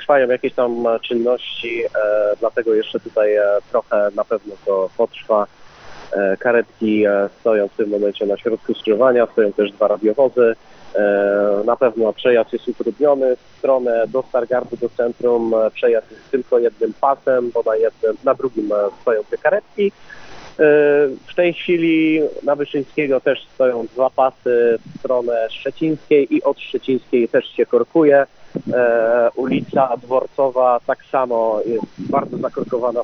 trwają jakieś tam czynności, dlatego jeszcze tutaj trochę na pewno to potrwa. Karetki stoją w tym momencie na środku skrzyżowania, stoją też 2 radiowozy. Na pewno przejazd jest utrudniony w stronę do Stargardu, do centrum. Przejazd jest tylko jednym pasem, bo na drugim stoją te karetki. W tej chwili na Wyszyńskiego też stoją 2 pasy w stronę Szczecińskiej i od Szczecińskiej też się korkuje. Ulica Dworcowa tak samo jest bardzo zakorkowana